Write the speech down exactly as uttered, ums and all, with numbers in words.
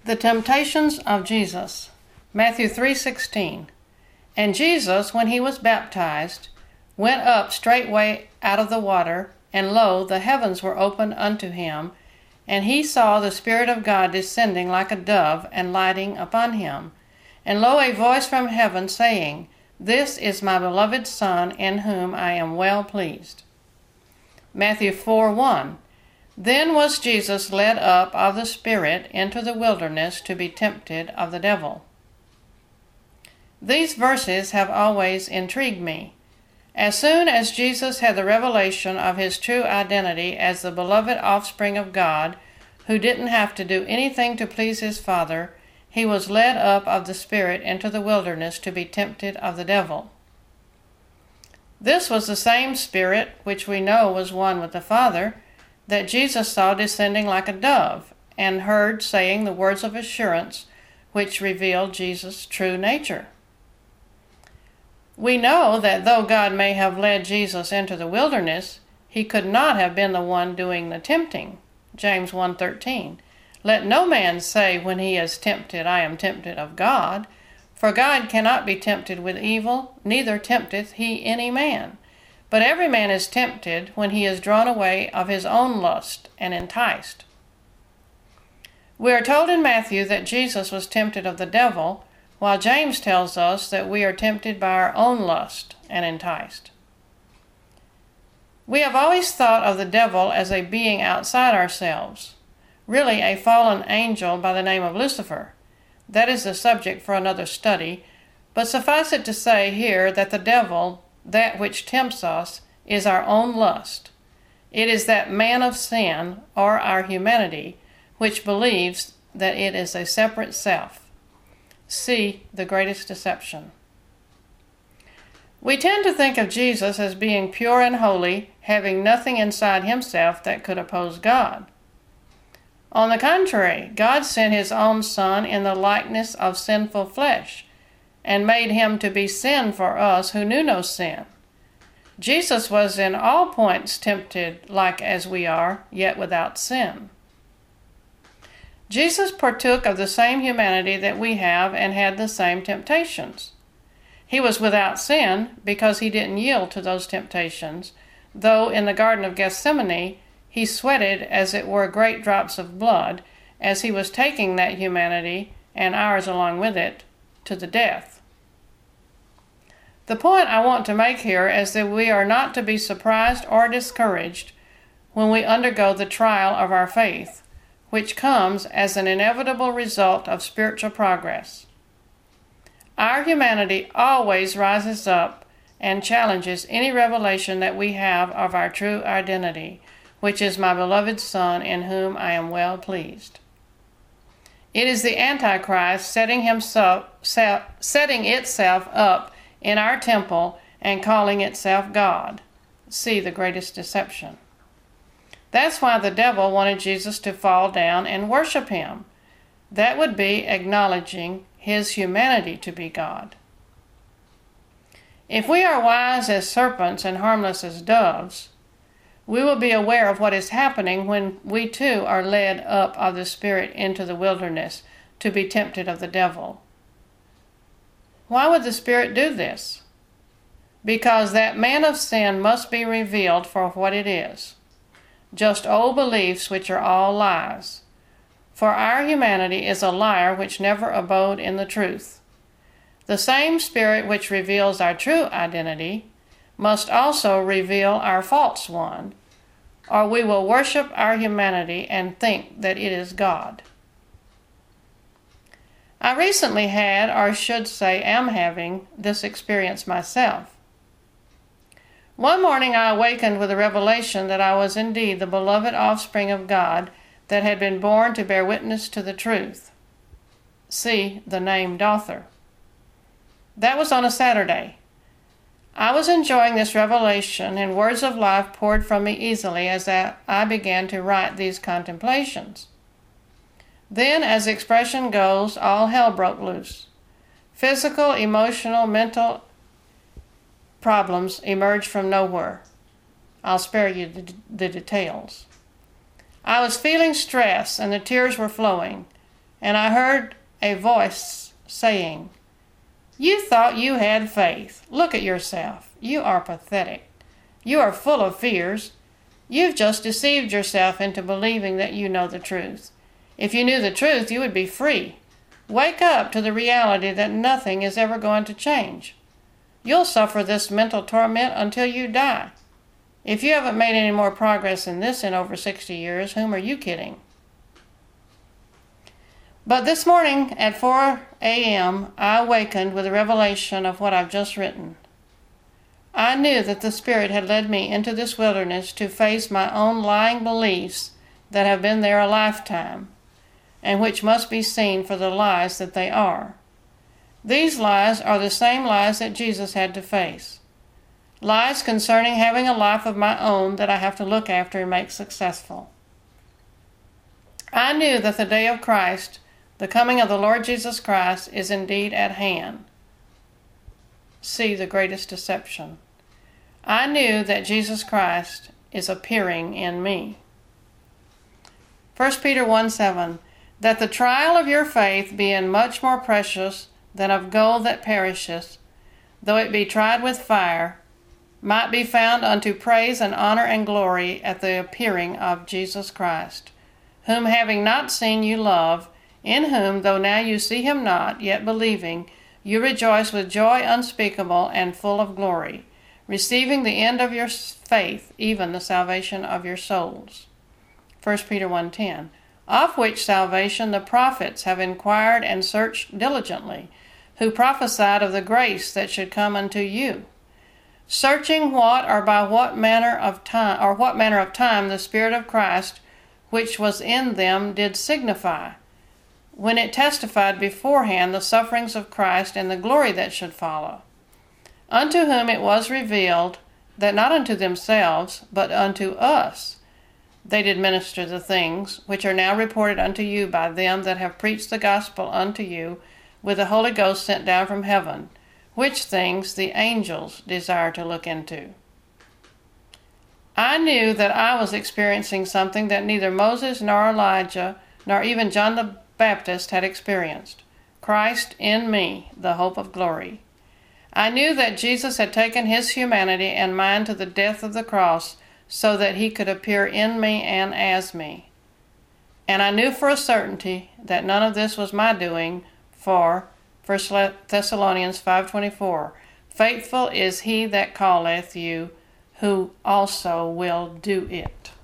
The temptations of Jesus. Matthew three sixteen. And Jesus, when he was baptized, went up straightway out of the water, and lo, the heavens were opened unto him, and he saw the Spirit of God descending like a dove and lighting upon him. And lo, a voice from heaven saying, This is my beloved Son, in whom I am well pleased. Matthew four one. Then was Jesus led up of the Spirit into the wilderness to be tempted of the devil. These verses have always intrigued me. As soon as Jesus had the revelation of his true identity as the beloved offspring of God, who didn't have to do anything to please his Father, he was led up of the Spirit into the wilderness to be tempted of the devil. This was the same Spirit, which we know was one with the Father, that Jesus saw descending like a dove, and heard saying the words of assurance, which revealed Jesus' true nature. We know that though God may have led Jesus into the wilderness, he could not have been the one doing the tempting. James one thirteen. Let no man say when he is tempted, I am tempted of God, for God cannot be tempted with evil, neither tempteth he any man. But every man is tempted when he is drawn away of his own lust and enticed. We are told in Matthew that Jesus was tempted of the devil, while James tells us that we are tempted by our own lust and enticed. We have always thought of the devil as a being outside ourselves, really a fallen angel by the name of Lucifer. That is the subject for another study, but suffice it to say here that the devil, that which tempts us, is our own lust. It is that man of sin, or our humanity, which believes that it is a separate self. See The Greatest Deception. We tend to think of Jesus as being pure and holy, having nothing inside himself that could oppose God. On the contrary, God sent his own Son in the likeness of sinful flesh, and made him to be sin for us who knew no sin. Jesus was in all points tempted like as we are, yet without sin. Jesus partook of the same humanity that we have and had the same temptations. He was without sin because he didn't yield to those temptations, though in the Garden of Gethsemane he sweated as it were great drops of blood as he was taking that humanity, and ours along with it, to the death. The point I want to make here is that we are not to be surprised or discouraged when we undergo the trial of our faith, which comes as an inevitable result of spiritual progress. Our humanity always rises up and challenges any revelation that we have of our true identity, which is my beloved Son, in whom I am well pleased. It is the Antichrist setting himself, setting itself up in our temple and calling itself God. See The Greatest Deception. That's why the devil wanted Jesus to fall down and worship him. That would be acknowledging his humanity to be God. If we are wise as serpents and harmless as doves, we will be aware of what is happening when we too are led up of the Spirit into the wilderness to be tempted of the devil. Why would the Spirit do this? Because that man of sin must be revealed for what it is. Just old beliefs which are all lies. For our humanity is a liar which never abode in the truth. The same Spirit which reveals our true identity must also reveal our false one, or we will worship our humanity and think that it is God. I recently had, or should say am having, this experience myself. One morning I awakened with a revelation that I was indeed the beloved offspring of God that had been born to bear witness to the truth. See The Named Author. That was on a Saturday. I was enjoying this revelation, and words of life poured from me easily as I began to write these contemplations. Then, as the expression goes, all hell broke loose. Physical, emotional, mental problems emerged from nowhere. I'll spare you the, the details. I was feeling stress, and the tears were flowing. and I heard a voice saying, "You thought you had faith. Look at yourself. You are pathetic. You are full of fears. You've just deceived yourself into believing that you know the truth. If you knew the truth, you would be free. Wake up to the reality that nothing is ever going to change. You'll suffer this mental torment until you die. If you haven't made any more progress in this in over sixty years, whom are you kidding?" But this morning at four a.m., I awakened with a revelation of what I've just written. I knew that the Spirit had led me into this wilderness to face my own lying beliefs that have been there a lifetime, and which must be seen for the lies that they are. These lies are the same lies that Jesus had to face. Lies concerning having a life of my own that I have to look after and make successful. I knew that the day of Christ, the coming of the Lord Jesus Christ, is indeed at hand. See the greatest deception. I knew that Jesus Christ is appearing in me. First Peter one seven, that the trial of your faith, being much more precious than of gold that perisheth, though it be tried with fire, might be found unto praise and honor and glory at the appearing of Jesus Christ, whom having not seen you love, in whom, though now you see him not, yet believing, you rejoice with joy unspeakable and full of glory, receiving the end of your faith, even the salvation of your souls. First Peter one ten, of which salvation the prophets have inquired and searched diligently, who prophesied of the grace that should come unto you, searching what or by what manner of time or what manner of time the Spirit of Christ, which was in them, did signify, when it testified beforehand the sufferings of Christ and the glory that should follow, unto whom it was revealed that not unto themselves, but unto us they did minister the things which are now reported unto you by them that have preached the gospel unto you with the Holy Ghost sent down from heaven, which things the angels desire to look into. I knew that I was experiencing something that neither Moses nor Elijah nor even John the Baptist had experienced. Christ in me, the hope of glory. I knew that Jesus had taken his humanity and mine to the death of the cross so that he could appear in me and as me. And I knew for a certainty that none of this was my doing, for First Thessalonians five twenty-four, faithful is he that calleth you, who also will do it.